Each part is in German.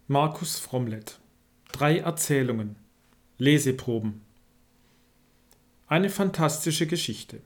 Markus Fromlet. 3 Erzählungen. Leseproben. Eine fantastische Geschichte.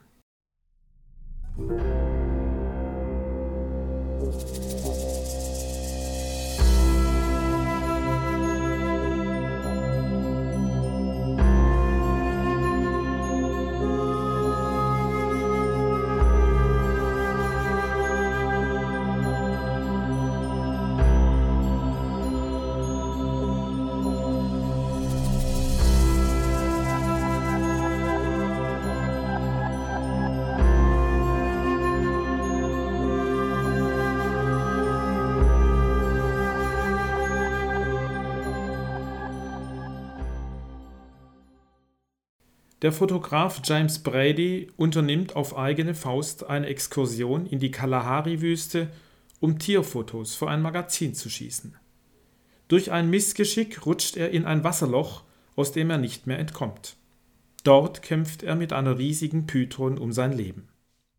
Der Fotograf James Brady unternimmt auf eigene Faust eine Exkursion in die Kalahari-Wüste, um Tierfotos für ein Magazin zu schießen. Durch ein Missgeschick rutscht er in ein Wasserloch, aus dem er nicht mehr entkommt. Dort kämpft er mit einer riesigen Python um sein Leben.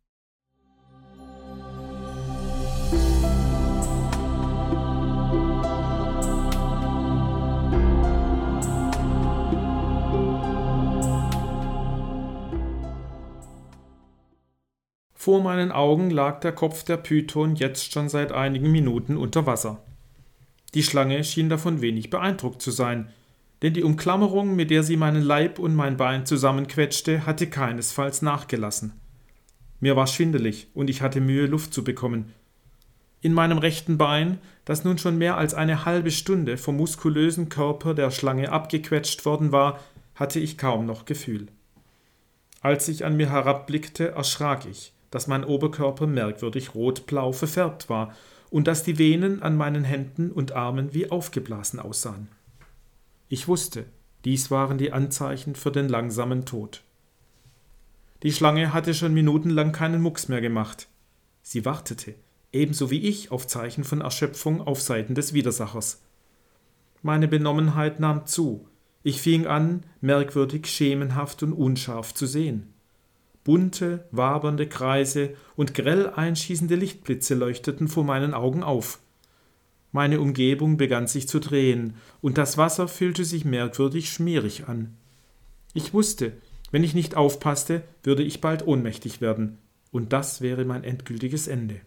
Vor meinen Augen lag der Kopf der Python jetzt schon seit einigen Minuten unter Wasser. Die Schlange schien davon wenig beeindruckt zu sein, denn die Umklammerung, mit der sie meinen Leib und mein Bein zusammenquetschte, hatte keinesfalls nachgelassen. Mir war schwindelig und ich hatte Mühe, Luft zu bekommen. In meinem rechten Bein, das nun schon mehr als eine halbe Stunde vom muskulösen Körper der Schlange abgequetscht worden war, hatte ich kaum noch Gefühl. Als ich an mir herabblickte, erschrak ich, dass mein Oberkörper merkwürdig rot-blau verfärbt war und dass die Venen an meinen Händen und Armen wie aufgeblasen aussahen. Ich wusste, dies waren die Anzeichen für den langsamen Tod. Die Schlange hatte schon minutenlang keinen Mucks mehr gemacht. Sie wartete, ebenso wie ich, auf Zeichen von Erschöpfung auf Seiten des Widersachers. Meine Benommenheit nahm zu. Ich fing an, merkwürdig schemenhaft und unscharf zu sehen. Bunte, wabernde Kreise und grell einschießende Lichtblitze leuchteten vor meinen Augen auf. Meine Umgebung begann sich zu drehen, und das Wasser fühlte sich merkwürdig schmierig an. Ich wusste, wenn ich nicht aufpasste, würde ich bald ohnmächtig werden, und das wäre mein endgültiges Ende.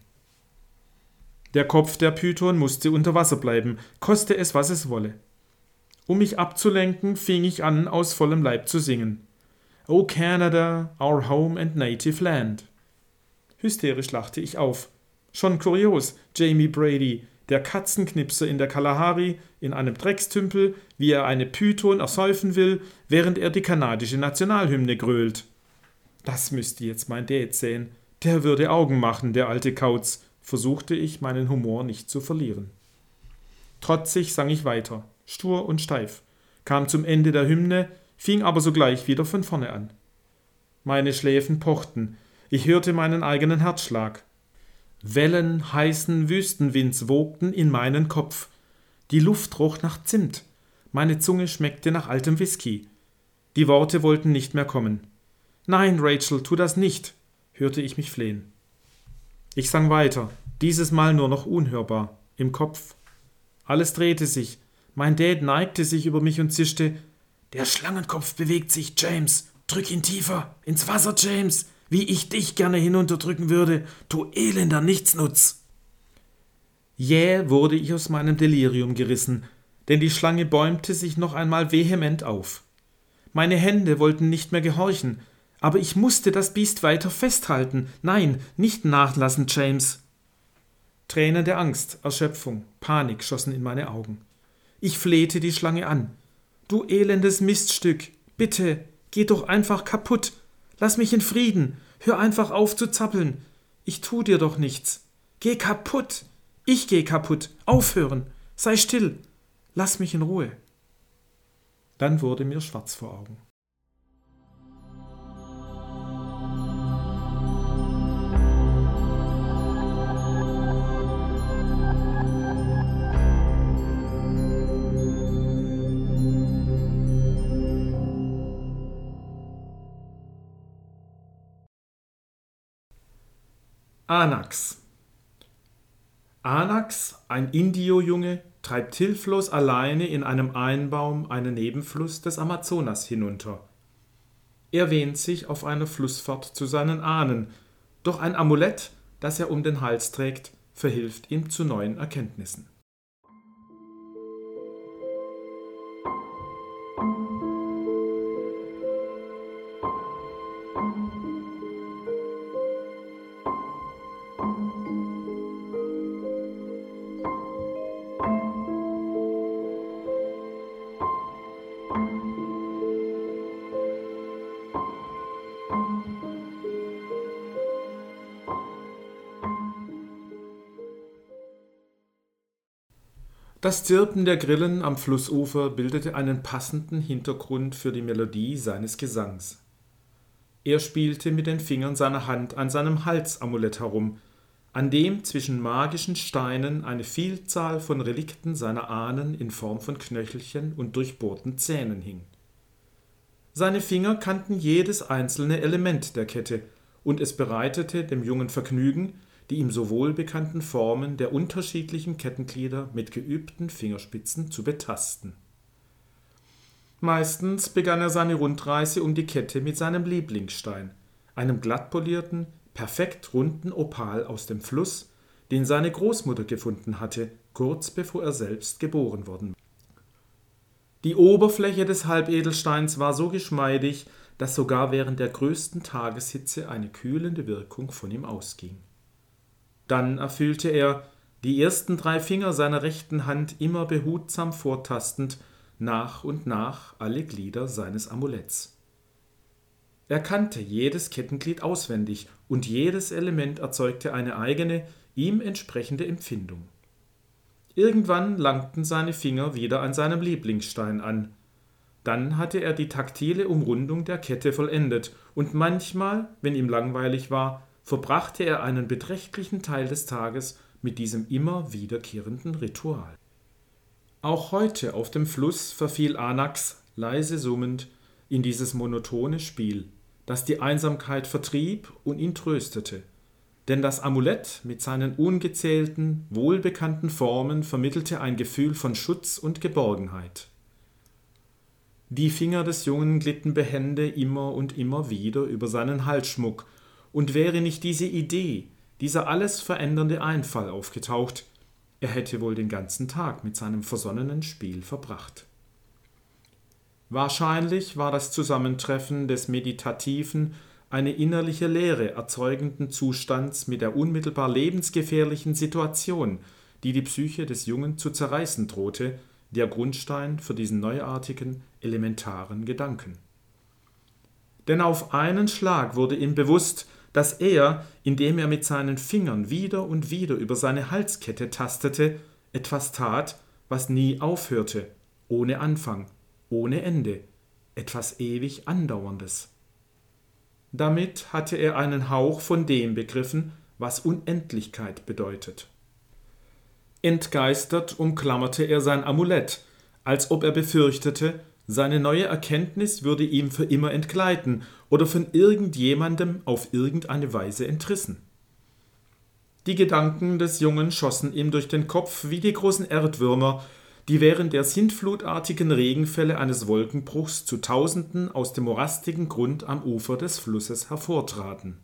Der Kopf der Python musste unter Wasser bleiben, koste es, was es wolle. Um mich abzulenken, fing ich an, aus vollem Leib zu singen. O Canada, our home and native land. Hysterisch lachte ich auf. Schon kurios, Jamie Brady, der Katzenknipser in der Kalahari, in einem Dreckstümpel, wie er eine Python ersäufen will, während er die kanadische Nationalhymne grölt. Das müsste jetzt mein Dad sehen. Der würde Augen machen, der alte Kauz, versuchte ich, meinen Humor nicht zu verlieren. Trotzig sang ich weiter, stur und steif, kam zum Ende der Hymne, fing aber sogleich wieder von vorne an. Meine Schläfen pochten, ich hörte meinen eigenen Herzschlag. Wellen heißen Wüstenwinds wogten in meinen Kopf. Die Luft roch nach Zimt, meine Zunge schmeckte nach altem Whisky. Die Worte wollten nicht mehr kommen. »Nein, Rachel, tu das nicht«, hörte ich mich flehen. Ich sang weiter, dieses Mal nur noch unhörbar, im Kopf. Alles drehte sich, mein Dad neigte sich über mich und zischte, »Der Schlangenkopf bewegt sich, James. Drück ihn tiefer. Ins Wasser, James. Wie ich dich gerne hinunterdrücken würde. Du elender Nichtsnutz.« Jäh wurde ich aus meinem Delirium gerissen, denn die Schlange bäumte sich noch einmal vehement auf. Meine Hände wollten nicht mehr gehorchen, aber ich musste das Biest weiter festhalten. Nein, nicht nachlassen, James. Tränen der Angst, Erschöpfung, Panik schossen in meine Augen. Ich flehte die Schlange an. »Du elendes Miststück, bitte, geh doch einfach kaputt. Lass mich in Frieden. Hör einfach auf zu zappeln. Ich tu dir doch nichts. Geh kaputt. Ich geh kaputt. Aufhören. Sei still. Lass mich in Ruhe.« Dann wurde mir schwarz vor Augen. Anax. Anax, ein Indio-Junge, treibt hilflos alleine in einem Einbaum einen Nebenfluss des Amazonas hinunter. Er wähnt sich auf einer Flussfahrt zu seinen Ahnen, doch ein Amulett, das er um den Hals trägt, verhilft ihm zu neuen Erkenntnissen. Das Zirpen der Grillen am Flussufer bildete einen passenden Hintergrund für die Melodie seines Gesangs. Er spielte mit den Fingern seiner Hand an seinem Halsamulett herum, an dem zwischen magischen Steinen eine Vielzahl von Relikten seiner Ahnen in Form von Knöchelchen und durchbohrten Zähnen hing. Seine Finger kannten jedes einzelne Element der Kette, und es bereitete dem Jungen Vergnügen, die ihm so wohlbekannten Formen der unterschiedlichen Kettenglieder mit geübten Fingerspitzen zu betasten. Meistens begann er seine Rundreise um die Kette mit seinem Lieblingsstein, einem glattpolierten, perfekt runden Opal aus dem Fluss, den seine Großmutter gefunden hatte, kurz bevor er selbst geboren worden war. Die Oberfläche des Halbedelsteins war so geschmeidig, dass sogar während der größten Tageshitze eine kühlende Wirkung von ihm ausging. Dann erfüllte er, die ersten 3 Finger seiner rechten Hand immer behutsam vortastend, nach und nach alle Glieder seines Amuletts. Er kannte jedes Kettenglied auswendig und jedes Element erzeugte eine eigene, ihm entsprechende Empfindung. Irgendwann langten seine Finger wieder an seinem Lieblingsstein an. Dann hatte er die taktile Umrundung der Kette vollendet und manchmal, wenn ihm langweilig war, verbrachte er einen beträchtlichen Teil des Tages mit diesem immer wiederkehrenden Ritual. Auch heute auf dem Fluss verfiel Anax, leise summend, in dieses monotone Spiel, das die Einsamkeit vertrieb und ihn tröstete, denn das Amulett mit seinen ungezählten, wohlbekannten Formen vermittelte ein Gefühl von Schutz und Geborgenheit. Die Finger des Jungen glitten behende immer und immer wieder über seinen Halsschmuck, und wäre nicht diese Idee, dieser alles verändernde Einfall aufgetaucht, er hätte wohl den ganzen Tag mit seinem versonnenen Spiel verbracht. Wahrscheinlich war das Zusammentreffen des meditativen, eine innerliche Leere erzeugenden Zustands mit der unmittelbar lebensgefährlichen Situation, die die Psyche des Jungen zu zerreißen drohte, der Grundstein für diesen neuartigen, elementaren Gedanken. Denn auf einen Schlag wurde ihm bewusst, dass er, indem er mit seinen Fingern wieder und wieder über seine Halskette tastete, etwas tat, was nie aufhörte, ohne Anfang, ohne Ende, etwas ewig Andauerndes. Damit hatte er einen Hauch von dem begriffen, was Unendlichkeit bedeutet. Entgeistert umklammerte er sein Amulett, als ob er befürchtete, seine neue Erkenntnis würde ihm für immer entgleiten oder von irgendjemandem auf irgendeine Weise entrissen. Die Gedanken des Jungen schossen ihm durch den Kopf wie die großen Erdwürmer, die während der sintflutartigen Regenfälle eines Wolkenbruchs zu Tausenden aus dem morastigen Grund am Ufer des Flusses hervortraten.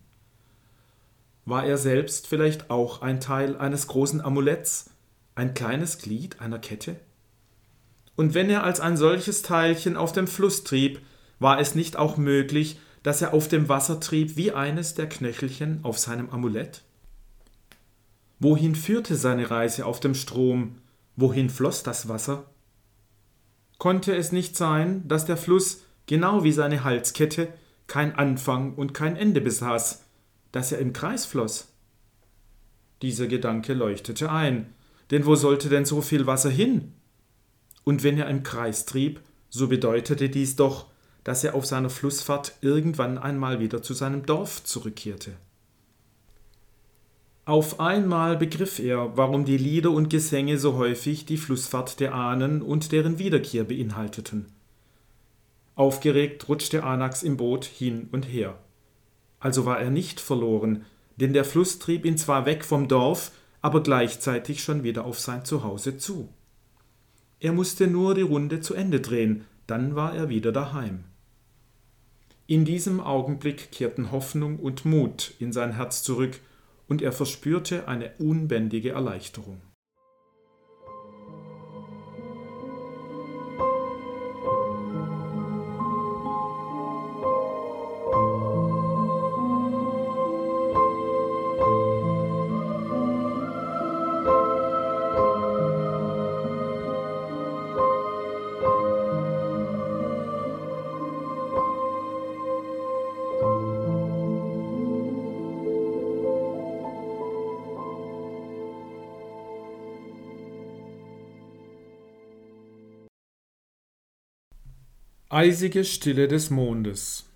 War er selbst vielleicht auch ein Teil eines großen Amuletts, ein kleines Glied einer Kette? Und wenn er als ein solches Teilchen auf dem Fluss trieb, war es nicht auch möglich, dass er auf dem Wasser trieb wie eines der Knöchelchen auf seinem Amulett? Wohin führte seine Reise auf dem Strom? Wohin floss das Wasser? Konnte es nicht sein, dass der Fluss, genau wie seine Halskette, kein Anfang und kein Ende besaß, dass er im Kreis floss? Dieser Gedanke leuchtete ein, denn wo sollte denn so viel Wasser hin? Und wenn er im Kreis trieb, so bedeutete dies doch, dass er auf seiner Flussfahrt irgendwann einmal wieder zu seinem Dorf zurückkehrte. Auf einmal begriff er, warum die Lieder und Gesänge so häufig die Flussfahrt der Ahnen und deren Wiederkehr beinhalteten. Aufgeregt rutschte Anax im Boot hin und her. Also war er nicht verloren, denn der Fluss trieb ihn zwar weg vom Dorf, aber gleichzeitig schon wieder auf sein Zuhause zu. Er musste nur die Runde zu Ende drehen, dann war er wieder daheim. In diesem Augenblick kehrten Hoffnung und Mut in sein Herz zurück, und er verspürte eine unbändige Erleichterung. Eisige Stille des Mondes.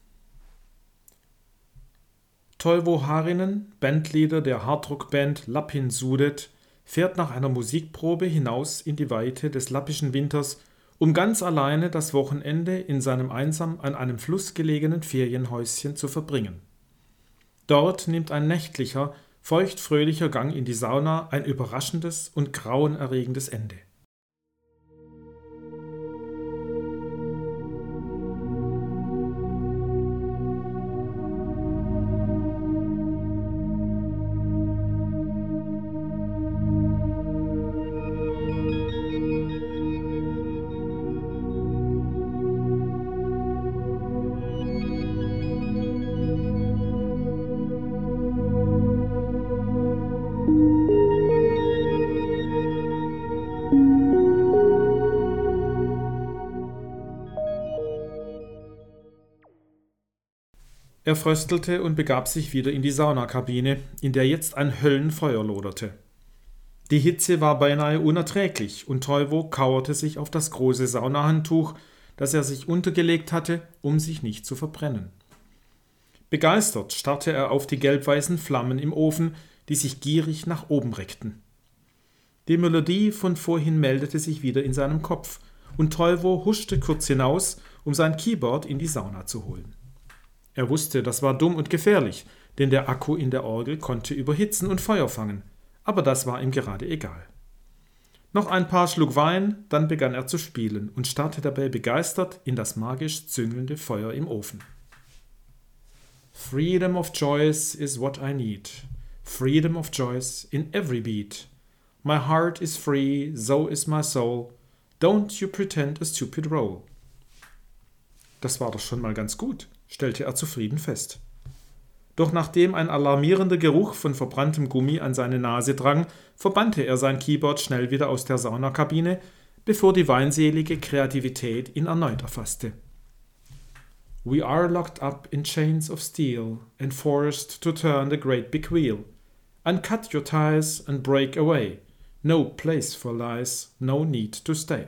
Toivo Harinen, Bandleader der Hardrock-Band Lapin Sudet, fährt nach einer Musikprobe hinaus in die Weite des lappischen Winters, um ganz alleine das Wochenende in seinem einsam an einem Fluss gelegenen Ferienhäuschen zu verbringen. Dort nimmt ein nächtlicher, feuchtfröhlicher Gang in die Sauna ein überraschendes und grauenerregendes Ende. Er fröstelte und begab sich wieder in die Saunakabine, in der jetzt ein Höllenfeuer loderte. Die Hitze war beinahe unerträglich und Toivo kauerte sich auf das große Saunahandtuch, das er sich untergelegt hatte, um sich nicht zu verbrennen. Begeistert starrte er auf die gelb-weißen Flammen im Ofen, die sich gierig nach oben reckten. Die Melodie von vorhin meldete sich wieder in seinem Kopf und Toivo huschte kurz hinaus, um sein Keyboard in die Sauna zu holen. Er wusste, das war dumm und gefährlich, denn der Akku in der Orgel konnte überhitzen und Feuer fangen, aber das war ihm gerade egal. Noch ein paar Schluck Wein, dann begann er zu spielen und starrte dabei begeistert in das magisch züngelnde Feuer im Ofen. Freedom of choice is what I need. Freedom of choice in every beat. My heart is free, so is my soul. Don't you pretend a stupid role. Das war doch schon mal ganz gut, stellte er zufrieden fest. Doch nachdem ein alarmierender Geruch von verbranntem Gummi an seine Nase drang, verbannte er sein Keyboard schnell wieder aus der Saunakabine, bevor die weinselige Kreativität ihn erneut erfasste. We are locked up in chains of steel and forced to turn the great big wheel. Uncut your ties and break away. No place for lies, no need to stay.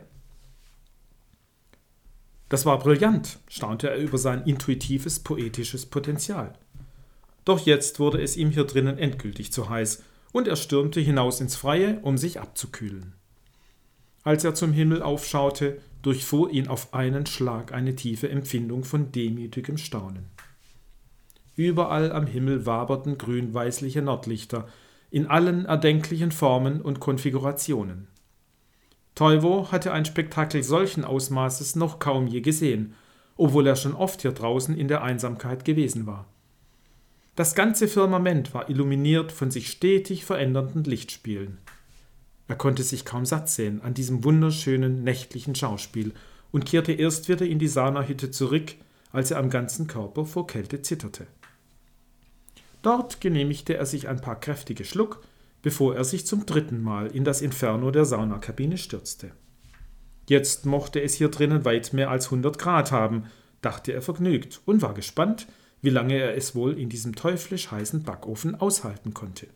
Das war brillant, staunte er über sein intuitives, poetisches Potenzial. Doch jetzt wurde es ihm hier drinnen endgültig zu heiß und er stürmte hinaus ins Freie, um sich abzukühlen. Als er zum Himmel aufschaute, durchfuhr ihn auf einen Schlag eine tiefe Empfindung von demütigem Staunen. Überall am Himmel waberten grün-weißliche Nordlichter, in allen erdenklichen Formen und Konfigurationen. Toivo hatte ein Spektakel solchen Ausmaßes noch kaum je gesehen, obwohl er schon oft hier draußen in der Einsamkeit gewesen war. Das ganze Firmament war illuminiert von sich stetig verändernden Lichtspielen. Er konnte sich kaum satt sehen an diesem wunderschönen nächtlichen Schauspiel und kehrte erst wieder in die Saunahütte zurück, als er am ganzen Körper vor Kälte zitterte. Dort genehmigte er sich ein paar kräftige Schluck, bevor er sich zum 3. Mal in das Inferno der Saunakabine stürzte. Jetzt mochte es hier drinnen weit mehr als 100 Grad haben, dachte er vergnügt und war gespannt, wie lange er es wohl in diesem teuflisch heißen Backofen aushalten konnte.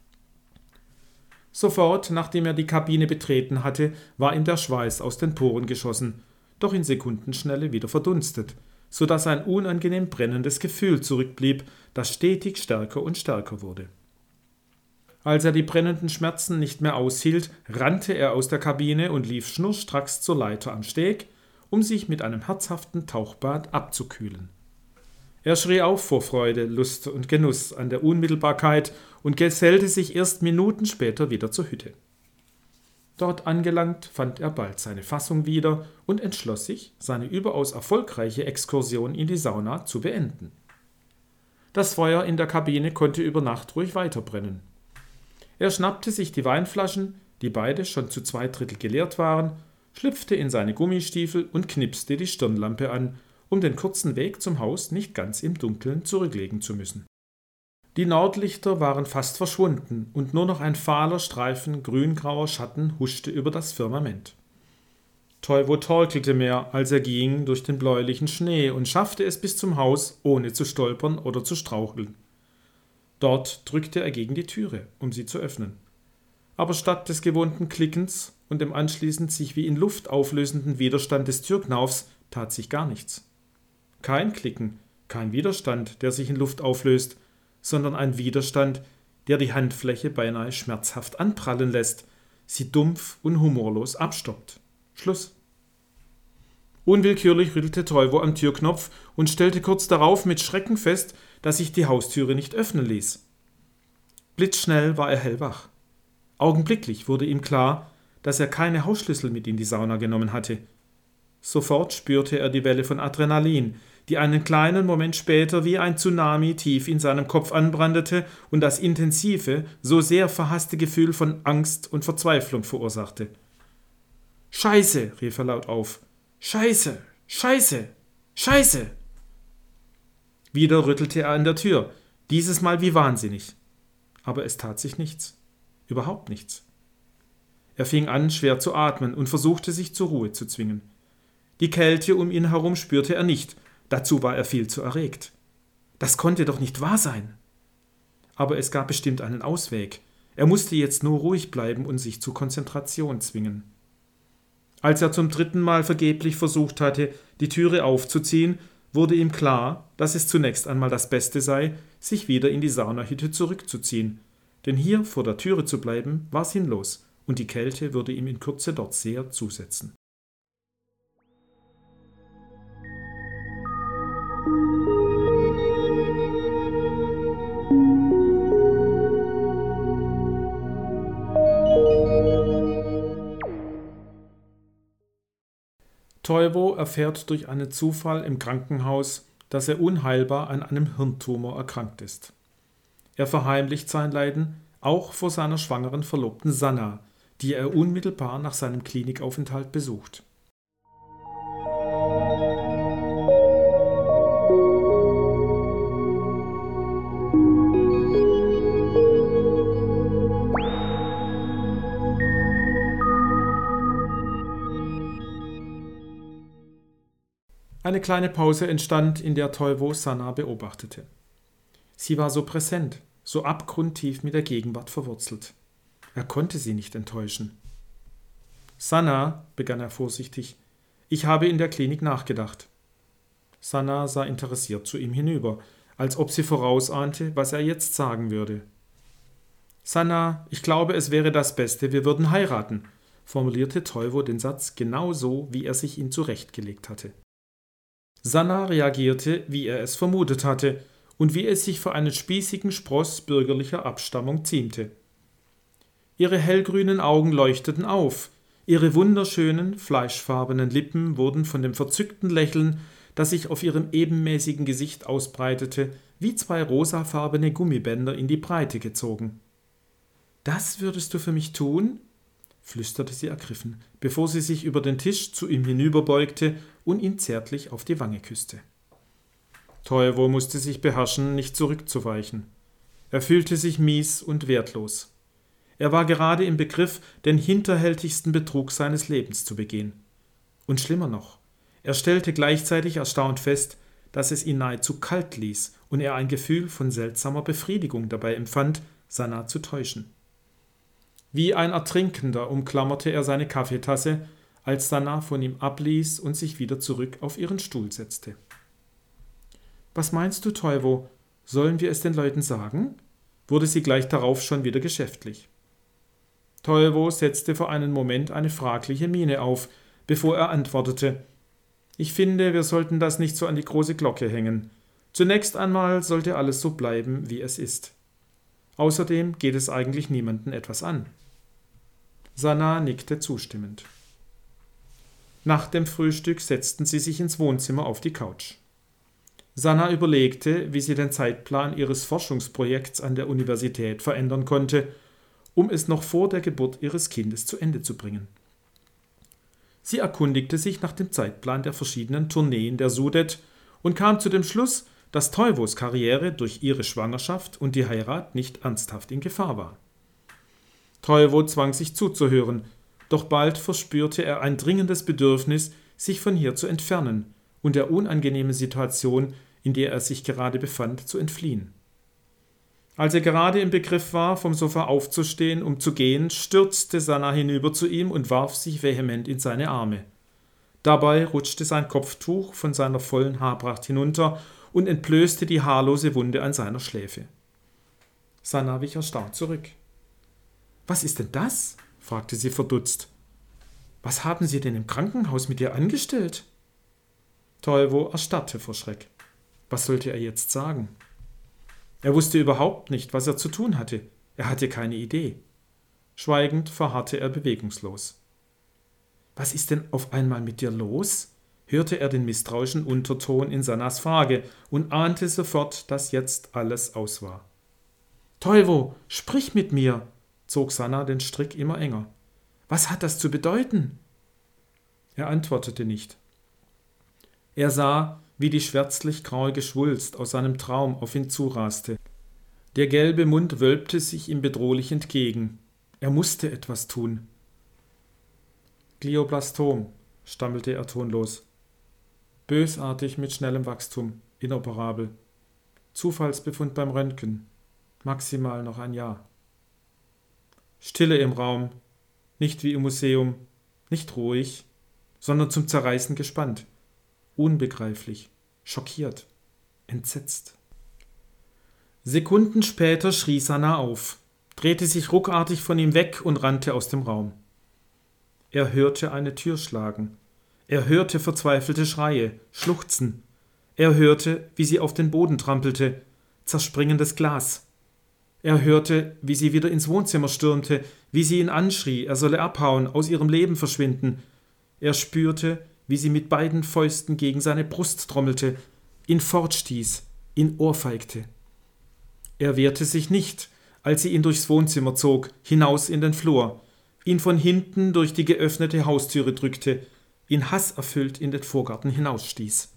Sofort, nachdem er die Kabine betreten hatte, war ihm der Schweiß aus den Poren geschossen, doch in Sekundenschnelle wieder verdunstet, so dass ein unangenehm brennendes Gefühl zurückblieb, das stetig stärker und stärker wurde. Als er die brennenden Schmerzen nicht mehr aushielt, rannte er aus der Kabine und lief schnurstracks zur Leiter am Steg, um sich mit einem herzhaften Tauchbad abzukühlen. Er schrie auf vor Freude, Lust und Genuss an der Unmittelbarkeit und gesellte sich erst Minuten später wieder zur Hütte. Dort angelangt, fand er bald seine Fassung wieder und entschloss sich, seine überaus erfolgreiche Exkursion in die Sauna zu beenden. Das Feuer in der Kabine konnte über Nacht ruhig weiterbrennen. Er schnappte sich die Weinflaschen, die beide schon zu 2/3 geleert waren, schlüpfte in seine Gummistiefel und knipste die Stirnlampe an, um den kurzen Weg zum Haus nicht ganz im Dunkeln zurücklegen zu müssen. Die Nordlichter waren fast verschwunden und nur noch ein fahler Streifen grüngrauer Schatten huschte über das Firmament. Toivo torkelte mehr, als er ging, durch den bläulichen Schnee und schaffte es bis zum Haus, ohne zu stolpern oder zu straucheln. Dort drückte er gegen die Türe, um sie zu öffnen. Aber statt des gewohnten Klickens und dem anschließend sich wie in Luft auflösenden Widerstand des Türknaufs tat sich gar nichts. Kein Klicken, kein Widerstand, der sich in Luft auflöst, sondern ein Widerstand, der die Handfläche beinahe schmerzhaft anprallen lässt, sie dumpf und humorlos abstoppt. Schluss. Unwillkürlich rüttelte Toivo am Türknopf und stellte kurz darauf mit Schrecken fest, dass sich die Haustüre nicht öffnen ließ. Blitzschnell war er hellwach. Augenblicklich wurde ihm klar, dass er keine Hausschlüssel mit in die Sauna genommen hatte. Sofort spürte er die Welle von Adrenalin, die einen kleinen Moment später wie ein Tsunami tief in seinem Kopf anbrandete und das intensive, so sehr verhasste Gefühl von Angst und Verzweiflung verursachte. »Scheiße«, rief er laut auf. »Scheiße! Scheiße! Scheiße!« Wieder rüttelte er an der Tür, dieses Mal wie wahnsinnig. Aber es tat sich nichts. Überhaupt nichts. Er fing an, schwer zu atmen und versuchte, sich zur Ruhe zu zwingen. Die Kälte um ihn herum spürte er nicht, dazu war er viel zu erregt. Das konnte doch nicht wahr sein. Aber es gab bestimmt einen Ausweg. Er musste jetzt nur ruhig bleiben und sich zur Konzentration zwingen. Als er zum 3. Mal vergeblich versucht hatte, die Türe aufzuziehen, wurde ihm klar, dass es zunächst einmal das Beste sei, sich wieder in die Saunahütte zurückzuziehen. Denn hier vor der Türe zu bleiben, war sinnlos, und die Kälte würde ihm in Kürze dort sehr zusetzen. Toivo erfährt durch einen Zufall im Krankenhaus, dass er unheilbar an einem Hirntumor erkrankt ist. Er verheimlicht sein Leiden auch vor seiner schwangeren Verlobten Sanna, die er unmittelbar nach seinem Klinikaufenthalt besucht. Eine kleine Pause entstand, in der Toivo Sanna beobachtete. Sie war so präsent, so abgrundtief mit der Gegenwart verwurzelt. Er konnte sie nicht enttäuschen. »Sanna«, begann er vorsichtig, »ich habe in der Klinik nachgedacht.« Sanna sah interessiert zu ihm hinüber, als ob sie vorausahnte, was er jetzt sagen würde. »Sanna, ich glaube, es wäre das Beste, wir würden heiraten«, formulierte Toivo den Satz genau so, wie er sich ihn zurechtgelegt hatte. Sanna reagierte, wie er es vermutet hatte und wie es sich für einen spießigen Spross bürgerlicher Abstammung ziemte. Ihre hellgrünen Augen leuchteten auf, ihre wunderschönen, fleischfarbenen Lippen wurden von dem verzückten Lächeln, das sich auf ihrem ebenmäßigen Gesicht ausbreitete, wie 2 rosafarbene Gummibänder in die Breite gezogen. »Das würdest du für mich tun?« flüsterte sie ergriffen, bevor sie sich über den Tisch zu ihm hinüberbeugte und ihn zärtlich auf die Wange küsste. Toivo musste sich beherrschen, nicht zurückzuweichen. Er fühlte sich mies und wertlos. Er war gerade im Begriff, den hinterhältigsten Betrug seines Lebens zu begehen. Und schlimmer noch, er stellte gleichzeitig erstaunt fest, dass es ihn nahezu kalt ließ und er ein Gefühl von seltsamer Befriedigung dabei empfand, Sanna zu täuschen. Wie ein Ertrinkender umklammerte er seine Kaffeetasse, als Sanna von ihm abließ und sich wieder zurück auf ihren Stuhl setzte. »Was meinst du, Toivo? Sollen wir es den Leuten sagen?« wurde sie gleich darauf schon wieder geschäftlich. Toivo setzte für einen Moment eine fragliche Miene auf, bevor er antwortete: »Ich finde, wir sollten das nicht so an die große Glocke hängen. Zunächst einmal sollte alles so bleiben, wie es ist. Außerdem geht es eigentlich niemanden etwas an.« Sanna nickte zustimmend. Nach dem Frühstück setzten sie sich ins Wohnzimmer auf die Couch. Sanna überlegte, wie sie den Zeitplan ihres Forschungsprojekts an der Universität verändern konnte, um es noch vor der Geburt ihres Kindes zu Ende zu bringen. Sie erkundigte sich nach dem Zeitplan der verschiedenen Tourneen der Sudet und kam zu dem Schluss, dass Toivos Karriere durch ihre Schwangerschaft und die Heirat nicht ernsthaft in Gefahr war. Toivo zwang sich zuzuhören, doch bald verspürte er ein dringendes Bedürfnis, sich von hier zu entfernen und der unangenehmen Situation, in der er sich gerade befand, zu entfliehen. Als er gerade im Begriff war, vom Sofa aufzustehen, um zu gehen, stürzte Sanna hinüber zu ihm und warf sich vehement in seine Arme. Dabei rutschte sein Kopftuch von seiner vollen Haarpracht hinunter und entblößte die haarlose Wunde an seiner Schläfe. Sanna wich erstaunt zurück. »Was ist denn das?« fragte sie verdutzt. »Was haben Sie denn im Krankenhaus mit ihr angestellt?« Toivo erstarrte vor Schreck. Was sollte er jetzt sagen? Er wusste überhaupt nicht, was er zu tun hatte. Er hatte keine Idee. Schweigend verharrte er bewegungslos. »Was ist denn auf einmal mit dir los?« hörte er den misstrauischen Unterton in Sannas Frage und ahnte sofort, dass jetzt alles aus war. »Toivo, sprich mit mir«, zog Sanna den Strick immer enger. »Was hat das zu bedeuten?« Er antwortete nicht. Er sah, wie die schwärzlich-graue Geschwulst aus seinem Traum auf ihn zuraste. Der gelbe Mund wölbte sich ihm bedrohlich entgegen. Er musste etwas tun. »Glioblastom«, stammelte er tonlos. »Bösartig mit schnellem Wachstum, inoperabel. Zufallsbefund beim Röntgen. Maximal noch ein Jahr.« Stille im Raum, nicht wie im Museum, nicht ruhig, sondern zum Zerreißen gespannt. Unbegreiflich, schockiert, entsetzt. Sekunden später schrie Sanna auf, drehte sich ruckartig von ihm weg und rannte aus dem Raum. Er hörte eine Tür schlagen. Er hörte verzweifelte Schreie, Schluchzen. Er hörte, wie sie auf den Boden trampelte, zerspringendes Glas. Er hörte, wie sie wieder ins Wohnzimmer stürmte, wie sie ihn anschrie, er solle abhauen, aus ihrem Leben verschwinden. Er spürte, wie sie mit beiden Fäusten gegen seine Brust trommelte, ihn fortstieß, ihn ohrfeigte. Er wehrte sich nicht, als sie ihn durchs Wohnzimmer zog, hinaus in den Flur, ihn von hinten durch die geöffnete Haustüre drückte, ihn hasserfüllt in den Vorgarten hinausstieß.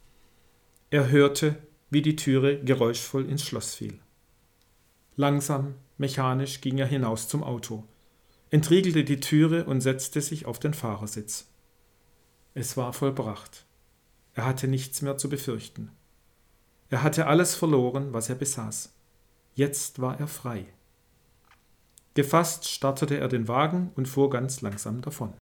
Er hörte, wie die Türe geräuschvoll ins Schloss fiel. Langsam, mechanisch ging er hinaus zum Auto, entriegelte die Türe und setzte sich auf den Fahrersitz. Es war vollbracht. Er hatte nichts mehr zu befürchten. Er hatte alles verloren, was er besaß. Jetzt war er frei. Gefasst startete er den Wagen und fuhr ganz langsam davon.